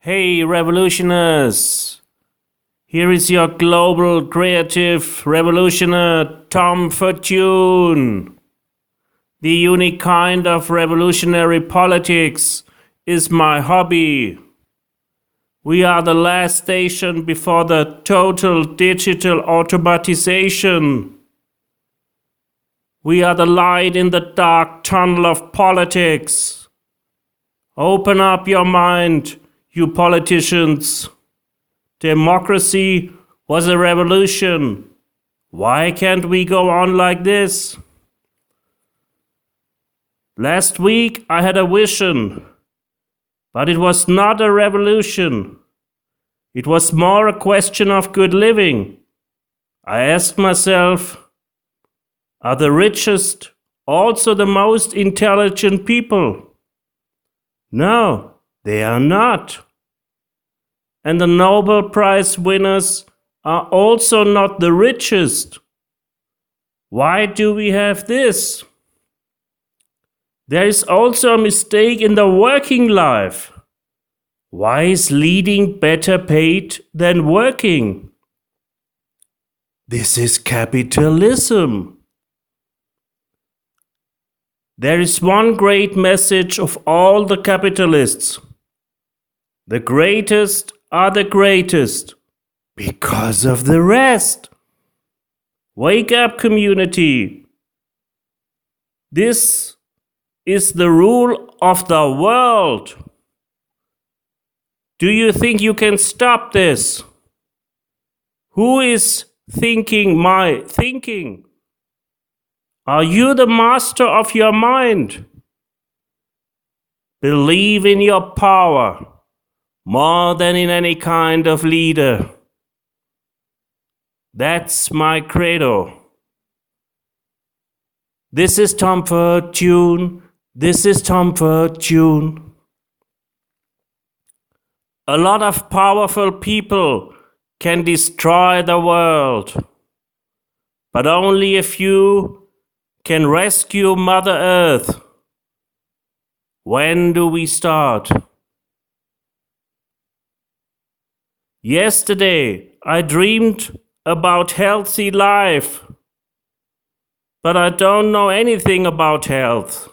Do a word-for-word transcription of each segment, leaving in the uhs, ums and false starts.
Hey, revolutioners! Here is your global creative revolutioner, Tom Fortune. The unique kind of revolutionary politics is my hobby. We are the last station before the total digital automatization. We are the light in the dark tunnel of politics. Open up your mind, you politicians. Democracy was a revolution. Why can't we go on like this? Last week I had a vision, but it was not a revolution. It was more a question of good living. I asked myself, are the richest also the most intelligent people? No, they are not. And the Nobel Prize winners are also not the richest. Why do we have this? There is also a mistake in the working life. Why is leading better paid than working? This is capitalism. There is one great message of all the capitalists. The greatest are the greatest because of the rest. Wake up, community. This is the rule of the world. Do you think you can stop this? Who is thinking my thinking? Are you the master of your mind? Believe in your power more than in any kind of leader. That's my credo. This is Tom Fortune. This is Tom Fortune. A lot of powerful people can destroy the world, but only a few can rescue Mother Earth. When do we start? Yesterday I dreamed about healthy life, but I don't know anything about health.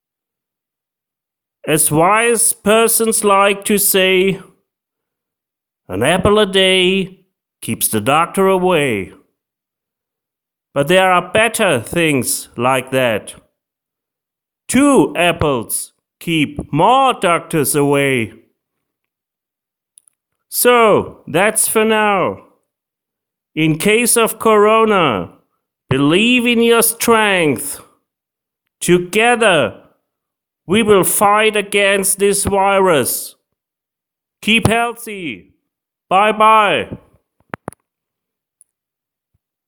As wise persons like to say, an apple a day keeps the doctor away. But there are better things like that. Two apples keep more doctors away. So, that's for now. In case of Corona, believe in your strength. Together, we will fight against this virus. Keep healthy. Bye bye.